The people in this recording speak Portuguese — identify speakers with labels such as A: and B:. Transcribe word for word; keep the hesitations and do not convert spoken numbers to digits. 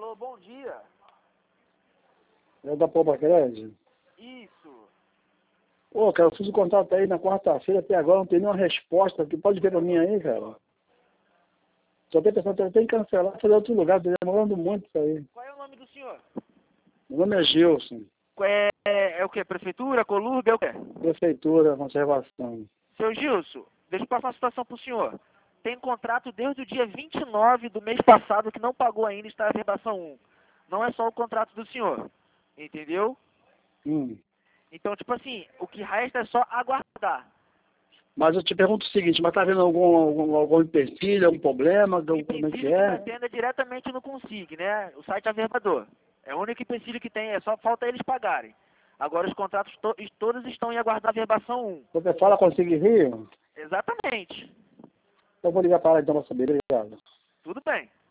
A: Alô, bom dia.
B: É da Poupa Crédito?
A: Isso.
B: Ô, cara, eu fiz o contato aí na quarta-feira, até agora não tem nenhuma resposta. Tu pode ver pra mim aí, cara? Só tem pessoa que tem que cancelar, fazer outro lugar, tá demorando muito isso aí.
A: Qual é o nome do senhor?
B: Meu nome é Gilson,
A: É, é, é o que? Prefeitura, Colurbe, é o quê?
B: Prefeitura, Conservação.
A: Seu Gilson, deixa eu passar uma situação pro senhor. Tem contrato desde o dia vinte e nove do mês passado que não pagou ainda, está a verbação um. Não é só o contrato do senhor, entendeu?
B: Hum.
A: Então, tipo assim, o que resta é só aguardar.
B: Mas eu te pergunto o seguinte, mas tá vendo algum, algum, algum empecilho, algum problema,
A: O
B: como é que
A: empecilho que
B: é?
A: está tendo é diretamente no Consig, né? O site Averbador. É o único empecilho que tem, é só falta eles pagarem. Agora os contratos to todos estão em aguardar a verbação um.
B: Você fala consigo em Rio?
A: Exatamente.
B: Eu vou ligar para lá então pra saber, obrigado.
A: Tudo bem.